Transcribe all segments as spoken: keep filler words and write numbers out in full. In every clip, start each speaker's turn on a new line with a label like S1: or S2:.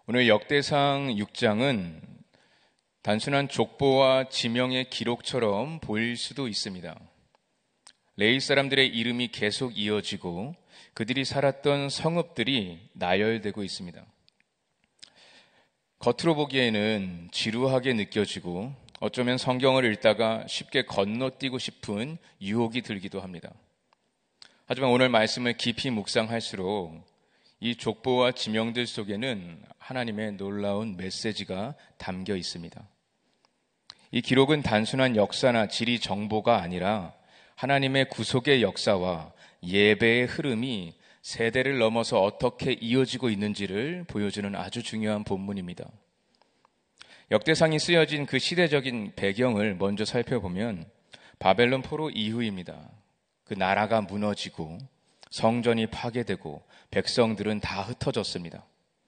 S1: 오늘 역대상 육 장은 단순한 족보와 지명의 기록처럼 보일 수도 있습니다. 레위 사람들의 이름이 계속 이어지고 그들이 살았던 성읍들이 나열되고 있습니다. 겉으로 보기에는 지루하게 느껴지고 어쩌면 성경을 읽다가 쉽게 건너뛰고 싶은 유혹이 들기도 합니다. 하지만 오늘 말씀을 깊이 묵상할수록 이 족보와 지명들 속에는 하나님의 놀라운 메시지가 담겨 있습니다. 이 기록은 단순한 역사나 지리 정보가 아니라 하나님의 구속의 역사와 예배의 흐름이 세대를 넘어서 어떻게 이어지고 있는지를 보여주는 아주 중요한 본문입니다. 역대상이 쓰여진 그 시대적인 배경을 먼저 살펴보면 바벨론 포로 이후입니다. 그 나라가 무너지고 성전이 파괴되고 백성들은 다 흩어졌습니다.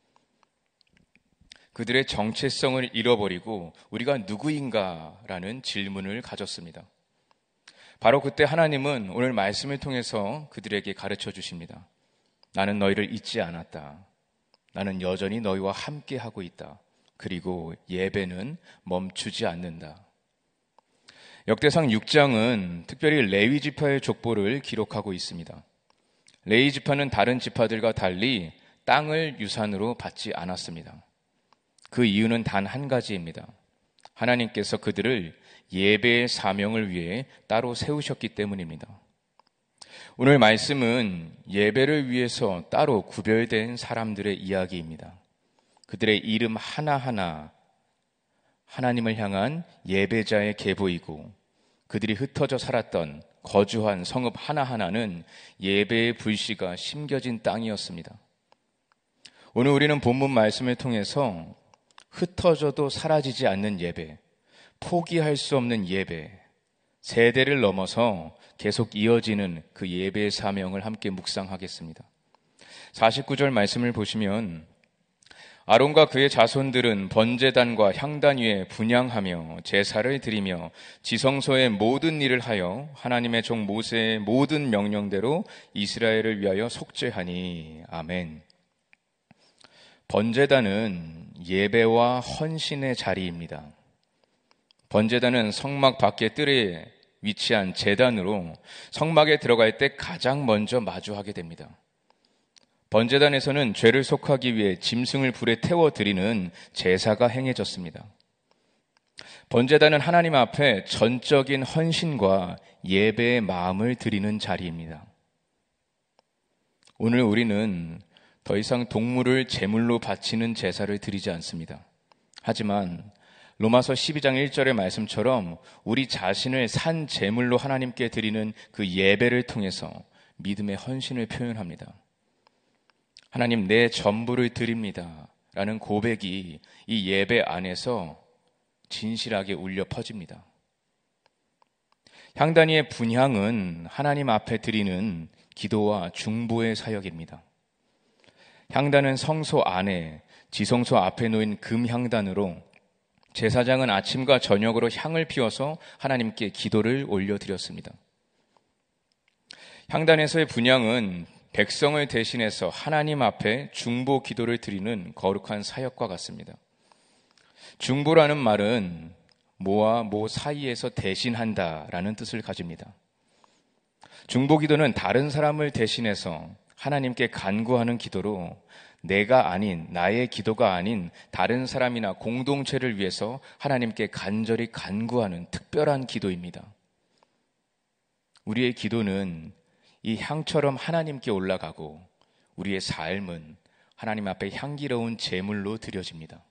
S1: 그들의 정체성을 잃어버리고 우리가 누구인가라는 질문을 가졌습니다. 바로 그때 하나님은 오늘 말씀을 통해서 그들에게 가르쳐 주십니다. 나는 너희를 잊지 않았다. 나는 여전히 너희와 함께 하고 있다. 그리고 예배는 멈추지 않는다. 역대상 육 장은 특별히 레위 지파의 족보를 기록하고 있습니다. 레위 지파는 다른 지파들과 달리 땅을 유산으로 받지 않았습니다. 그 이유는 단 한 가지입니다. 하나님께서 그들을 예배의 사명을 위해 따로 세우셨기 때문입니다. 오늘 말씀은 예배를 위해서 따로 구별된 사람들의 이야기입니다. 그들의 이름 하나하나 하나님을 향한 예배자의 계보이고 그들이 흩어져 살았던 거주한 성읍 하나하나는 예배의 불씨가 심겨진 땅이었습니다. 오늘 우리는 본문 말씀을 통해서 흩어져도 사라지지 않는 예배, 포기할 수 없는 예배, 세대를 넘어서 계속 이어지는 그 예배의 사명을 함께 묵상하겠습니다. 사십구 절 말씀을 보시면 아론과 그의 자손들은 번제단과 향단 위에 분향하며 제사를 드리며 지성소의 모든 일을 하여 하나님의 종 모세의 모든 명령대로 이스라엘을 위하여 속죄하니. 아멘. 번제단은 예배와 헌신의 자리입니다. 번제단은 성막 밖의 뜰에 위치한 제단으로 성막에 들어갈 때 가장 먼저 마주하게 됩니다. 번제단에서는 죄를 속하기 위해 짐승을 불에 태워 드리는 제사가 행해졌습니다. 번제단은 하나님 앞에 전적인 헌신과 예배의 마음을 드리는 자리입니다. 오늘 우리는 더 이상 동물을 제물로 바치는 제사를 드리지 않습니다. 하지만 로마서 십이 장 일 절의 말씀처럼 우리 자신을 산 제물로 하나님께 드리는 그 예배를 통해서 믿음의 헌신을 표현합니다. 하나님, 내 전부를 드립니다 라는 고백이 이 예배 안에서 진실하게 울려 퍼집니다. 향단위의 분향은 하나님 앞에 드리는 기도와 중보의 사역입니다. 향단은 성소 안에 지성소 앞에 놓인 금향단으로 제사장은 아침과 저녁으로 향을 피워서 하나님께 기도를 올려드렸습니다. 향단에서의 분향은 백성을 대신해서 하나님 앞에 중보 기도를 드리는 거룩한 사역과 같습니다. 중보라는 말은 모와 모 사이에서 대신한다라는 뜻을 가집니다. 중보 기도는 다른 사람을 대신해서 하나님께 간구하는 기도로 내가 아닌, 나의 기도가 아닌 다른 사람이나 공동체를 위해서 하나님께 간절히 간구하는 특별한 기도입니다. 우리의 기도는 이 향처럼 하나님께 올라가고 우리의 삶은 하나님 앞에 향기로운 제물로 드려집니다.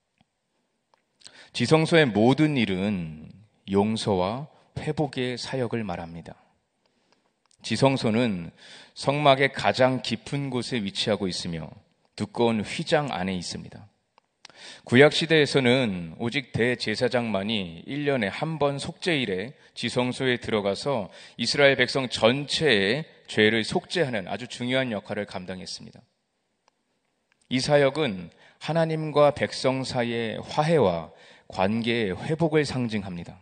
S1: 지성소의 모든 일은 용서와 회복의 사역을 말합니다. 지성소는 성막의 가장 깊은 곳에 위치하고 있으며 두꺼운 휘장 안에 있습니다. 구약시대에서는 오직 대제사장만이 일 년에 한 번 속죄일에 지성소에 들어가서 이스라엘 백성 전체의 죄를 속죄하는 아주 중요한 역할을 감당했습니다. 이 사역은 하나님과 백성 사이의 화해와 관계의 회복을 상징합니다.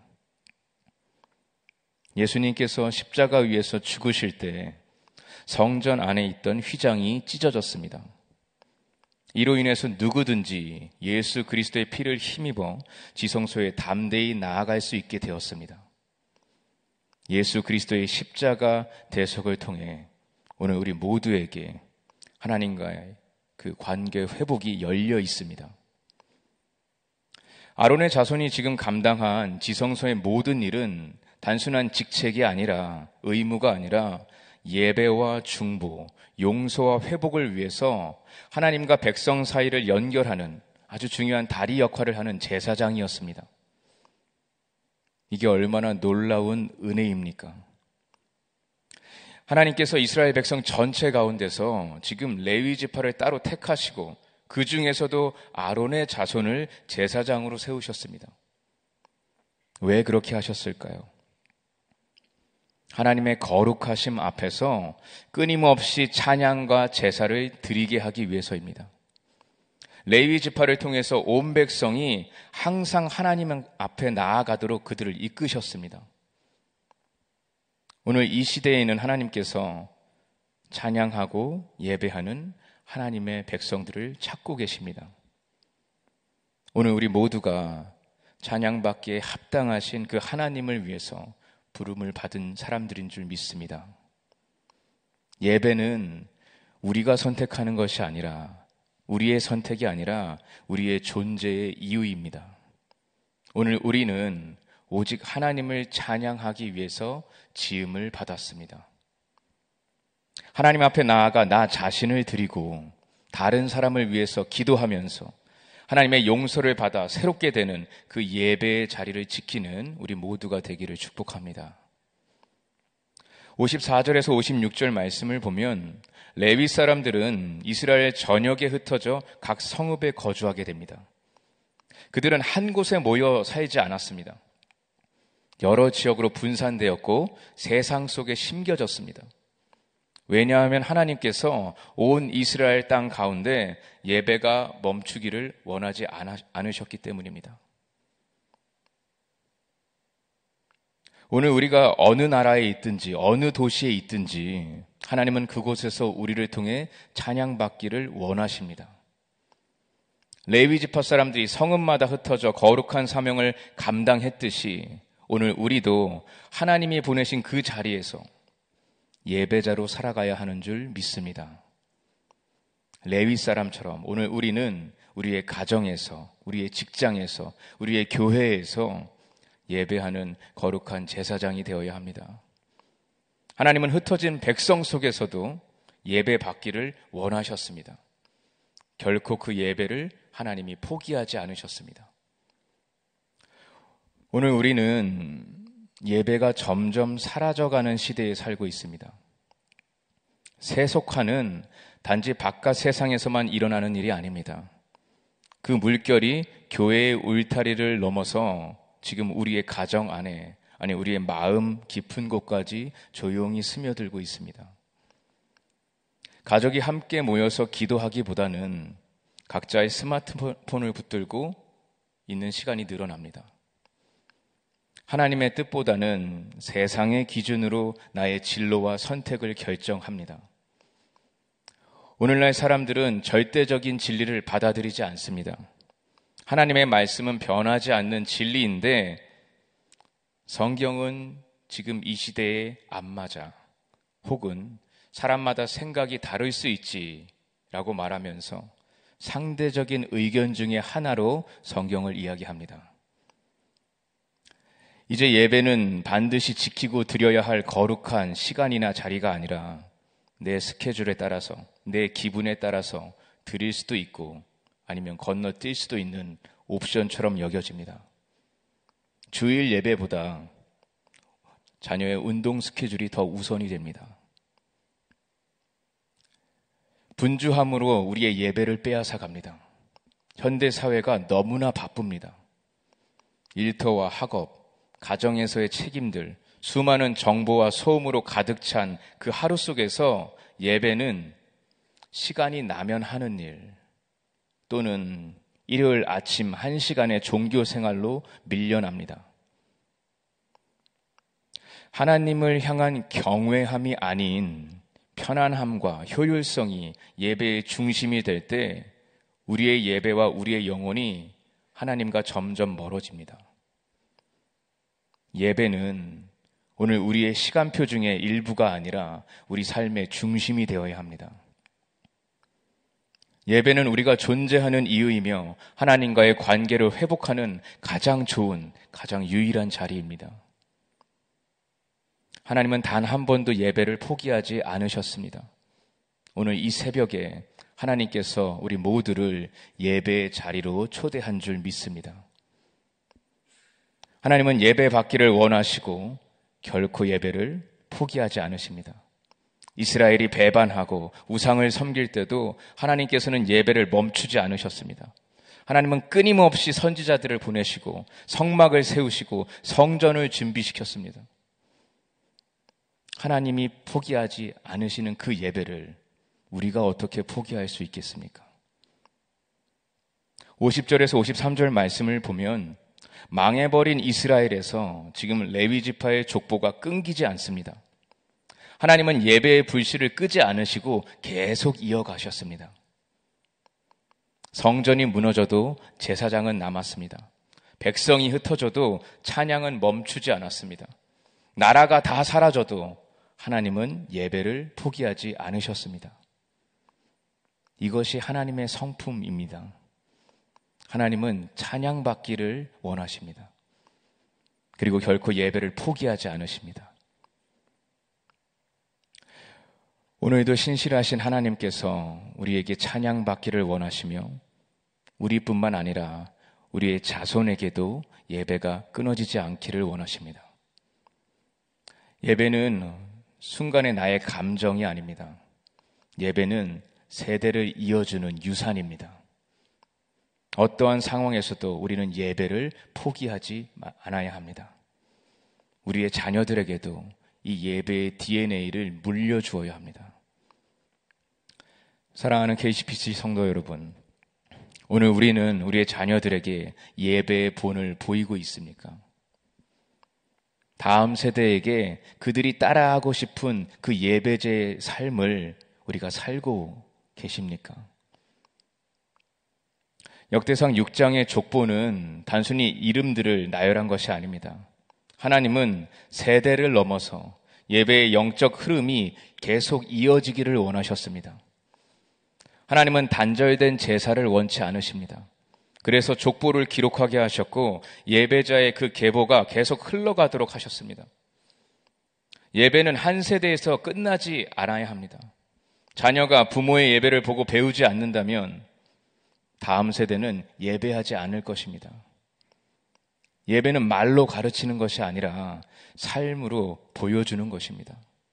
S1: 예수님께서 십자가 위에서 죽으실 때 성전 안에 있던 휘장이 찢어졌습니다. 이로 인해서 누구든지 예수 그리스도의 피를 힘입어 지성소에 담대히 나아갈 수 있게 되었습니다. 예수 그리스도의 십자가 대속을 통해 오늘 우리 모두에게 하나님과의 그 관계 회복이 열려 있습니다. 아론의 자손이 지금 감당한 지성소의 모든 일은 단순한 직책이 아니라, 의무가 아니라 예배와 중보, 용서와 회복을 위해서 하나님과 백성 사이를 연결하는 아주 중요한 다리 역할을 하는 제사장이었습니다. 이게 얼마나 놀라운 은혜입니까? 하나님께서 이스라엘 백성 전체 가운데서 지금 레위 지파를 따로 택하시고 그 중에서도 아론의 자손을 제사장으로 세우셨습니다. 왜 그렇게 하셨을까요? 하나님의 거룩하심 앞에서 끊임없이 찬양과 제사를 드리게 하기 위해서입니다. 레위 지파를 통해서 온 백성이 항상 하나님 앞에 나아가도록 그들을 이끄셨습니다. 오늘 이 시대에는 하나님께서 찬양하고 예배하는 하나님의 백성들을 찾고 계십니다. 오늘 우리 모두가 찬양받기에 합당하신 그 하나님을 위해서 부름을 받은 사람들인 줄 믿습니다. 예배는 우리가 선택하는 것이 아니라, 우리의 선택이 아니라 우리의 존재의 이유입니다. 오늘 우리는 오직 하나님을 찬양하기 위해서 지음을 받았습니다. 하나님 앞에 나아가 나 자신을 드리고 다른 사람을 위해서 기도하면서 하나님의 용서를 받아 새롭게 되는 그 예배의 자리를 지키는 우리 모두가 되기를 축복합니다. 오십사 절에서 오십육 절 말씀을 보면 레위 사람들은 이스라엘 전역에 흩어져 각 성읍에 거주하게 됩니다. 그들은 한 곳에 모여 살지 않았습니다. 여러 지역으로 분산되었고 세상 속에 심겨졌습니다. 왜냐하면 하나님께서 온 이스라엘 땅 가운데 예배가 멈추기를 원하지 않으셨기 때문입니다. 오늘 우리가 어느 나라에 있든지 어느 도시에 있든지 하나님은 그곳에서 우리를 통해 찬양받기를 원하십니다. 레위 지파 사람들이 성읍마다 흩어져 거룩한 사명을 감당했듯이 오늘 우리도 하나님이 보내신 그 자리에서 예배자로 살아가야 하는 줄 믿습니다. 레위 사람처럼 오늘 우리는 우리의 가정에서, 우리의 직장에서, 우리의 교회에서 예배하는 거룩한 제사장이 되어야 합니다. 하나님은 흩어진 백성 속에서도 예배 받기를 원하셨습니다. 결코 그 예배를 하나님이 포기하지 않으셨습니다. 오늘 우리는 예배가 점점 사라져가는 시대에 살고 있습니다. 세속화는 단지 바깥 세상에서만 일어나는 일이 아닙니다. 그 물결이 교회의 울타리를 넘어서 지금 우리의 가정 안에, 아니 우리의 마음 깊은 곳까지 조용히 스며들고 있습니다. 가족이 함께 모여서 기도하기보다는 각자의 스마트폰을 붙들고 있는 시간이 늘어납니다. 하나님의 뜻보다는 세상의 기준으로 나의 진로와 선택을 결정합니다. 오늘날 사람들은 절대적인 진리를 받아들이지 않습니다. 하나님의 말씀은 변하지 않는 진리인데 성경은 지금 이 시대에 안 맞아, 혹은 사람마다 생각이 다를 수 있지라고 말하면서 상대적인 의견 중에 하나로 성경을 이야기합니다. 이제 예배는 반드시 지키고 드려야 할 거룩한 시간이나 자리가 아니라 내 스케줄에 따라서, 내 기분에 따라서 드릴 수도 있고 아니면 건너뛸 수도 있는 옵션처럼 여겨집니다. 주일 예배보다 자녀의 운동 스케줄이 더 우선이 됩니다. 분주함으로 우리의 예배를 빼앗아 갑니다. 현대 사회가 너무나 바쁩니다. 일터와 학업, 가정에서의 책임들, 수많은 정보와 소음으로 가득 찬 그 하루 속에서 예배는 시간이 나면 하는 일, 또는 일요일 아침 한 시간의 종교 생활로 밀려납니다. 하나님을 향한 경외함이 아닌 편안함과 효율성이 예배의 중심이 될 때 우리의 예배와 우리의 영혼이 하나님과 점점 멀어집니다. 예배는 오늘 우리의 시간표 중에 일부가 아니라 우리 삶의 중심이 되어야 합니다. 예배는 우리가 존재하는 이유이며 하나님과의 관계를 회복하는 가장 좋은, 가장 유일한 자리입니다. 하나님은 단 한 번도 예배를 포기하지 않으셨습니다. 오늘 이 새벽에 하나님께서 우리 모두를 예배의 자리로 초대한 줄 믿습니다. 하나님은 예배 받기를 원하시고 결코 예배를 포기하지 않으십니다. 이스라엘이 배반하고 우상을 섬길 때도 하나님께서는 예배를 멈추지 않으셨습니다. 하나님은 끊임없이 선지자들을 보내시고 성막을 세우시고 성전을 준비시켰습니다. 하나님이 포기하지 않으시는 그 예배를 우리가 어떻게 포기할 수 있겠습니까? 오십 절에서 오십삼 절 말씀을 보면 망해버린 이스라엘에서 지금 레위 지파의 족보가 끊기지 않습니다. 하나님은 예배의 불씨를 끄지 않으시고 계속 이어가셨습니다. 성전이 무너져도 제사장은 남았습니다. 백성이 흩어져도 찬양은 멈추지 않았습니다. 나라가 다 사라져도 하나님은 예배를 포기하지 않으셨습니다. 이것이 하나님의 성품입니다. 하나님은 찬양받기를 원하십니다. 그리고 결코 예배를 포기하지 않으십니다. 오늘도 신실하신 하나님께서 우리에게 찬양받기를 원하시며 우리뿐만 아니라 우리의 자손에게도 예배가 끊어지지 않기를 원하십니다. 예배는 순간의 나의 감정이 아닙니다. 예배는 세대를 이어주는 유산입니다. 어떠한 상황에서도 우리는 예배를 포기하지 않아야 합니다. 우리의 자녀들에게도 이 예배의 디엔에이를 물려주어야 합니다. 사랑하는 케이씨피씨 성도 여러분, 오늘 우리는 우리의 자녀들에게 예배의 본을 보이고 있습니까? 다음 세대에게 그들이 따라하고 싶은 그 예배제의 삶을 우리가 살고 계십니까? 역대상 육 장의 족보는 단순히 이름들을 나열한 것이 아닙니다. 하나님은 세대를 넘어서 예배의 영적 흐름이 계속 이어지기를 원하셨습니다. 하나님은 단절된 제사를 원치 않으십니다. 그래서 족보를 기록하게 하셨고 예배자의 그 계보가 계속 흘러가도록 하셨습니다. 예배는 한 세대에서 끝나지 않아야 합니다. 자녀가 부모의 예배를 보고 배우지 않는다면 다음 세대는 예배하지 않을 것입니다. 예배는 말로 가르치는 것이 아니라 삶으로 보여주는 것입니다.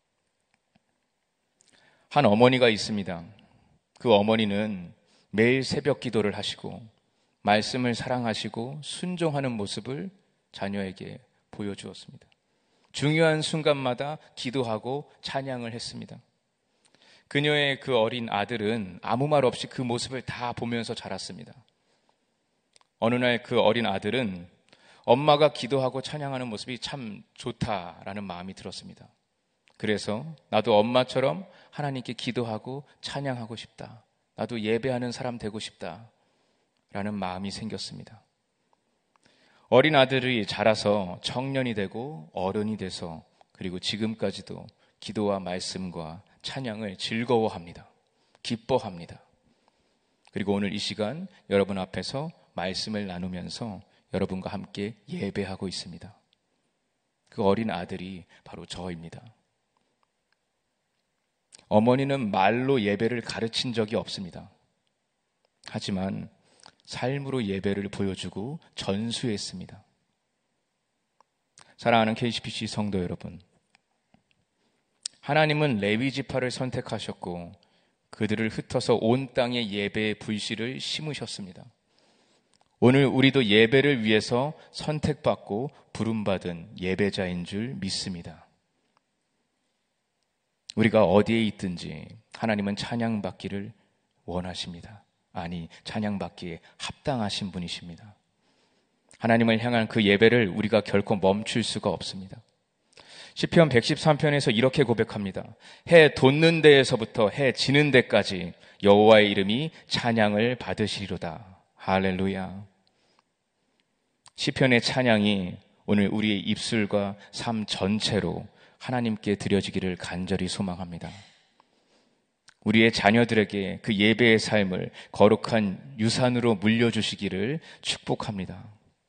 S1: 한 어머니가 있습니다. 그 어머니는 매일 새벽 기도를 하시고 말씀을 사랑하시고 순종하는 모습을 자녀에게 보여주었습니다. 중요한 순간마다 기도하고 찬양을 했습니다. 그녀의 그 어린 아들은 아무 말 없이 그 모습을 다 보면서 자랐습니다. 어느 날 그 어린 아들은 엄마가 기도하고 찬양하는 모습이 참 좋다라는 마음이 들었습니다. 그래서 나도 엄마처럼 하나님께 기도하고 찬양하고 싶다. 나도 예배하는 사람 되고 싶다. 라는 마음이 생겼습니다. 어린 아들이 자라서 청년이 되고 어른이 돼서 그리고 지금까지도 기도와 말씀과 찬양을 즐거워합니다. 기뻐합니다. 그리고 오늘 이 시간 여러분 앞에서 말씀을 나누면서 여러분과 함께 예배하고 있습니다. 그 어린 아들이 바로 저입니다. 어머니는 말로 예배를 가르친 적이 없습니다. 하지만 삶으로 예배를 보여주고 전수했습니다. 사랑하는 케이씨피씨 성도 여러분, 하나님은 레위 지파를 선택하셨고 그들을 흩어서 온 땅에 예배의 불씨를 심으셨습니다. 오늘 우리도 예배를 위해서 선택받고 부름받은 예배자인 줄 믿습니다. 우리가 어디에 있든지 하나님은 찬양받기를 원하십니다. 아니, 찬양받기에 합당하신 분이십니다. 하나님을 향한 그 예배를 우리가 결코 멈출 수가 없습니다. 시편 백십삼 편에서 이렇게 고백합니다. 해 돋는 데에서부터 해 지는 데까지 여호와의 이름이 찬양을 받으시리로다. 할렐루야. 시편의 찬양이 오늘 우리의 입술과 삶 전체로 하나님께 드려지기를 간절히 소망합니다. 우리의 자녀들에게 그 예배의 삶을 거룩한 유산으로 물려주시기를 축복합니다.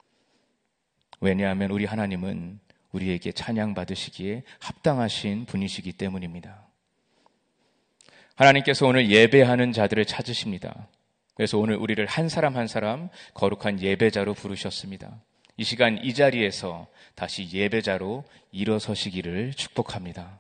S1: 왜냐하면 우리 하나님은 우리에게 찬양받으시기에 합당하신 분이시기 때문입니다. 하나님께서 오늘 예배하는 자들을 찾으십니다. 그래서 오늘 우리를 한 사람 한 사람 거룩한 예배자로 부르셨습니다. 이 시간 이 자리에서 다시 예배자로 일어서시기를 축복합니다.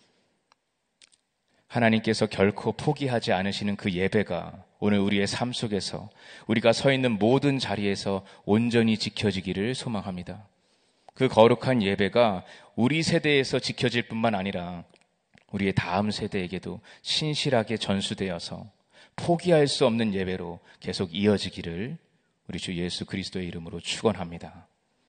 S1: 하나님께서 결코 포기하지 않으시는 그 예배가 오늘 우리의 삶 속에서 우리가 서 있는 모든 자리에서 온전히 지켜지기를 소망합니다. 그 거룩한 예배가 우리 세대에서 지켜질 뿐만 아니라 우리의 다음 세대에게도 신실하게 전수되어서 포기할 수 없는 예배로 계속 이어지기를 우리 주 예수 그리스도의 이름으로 축원합니다.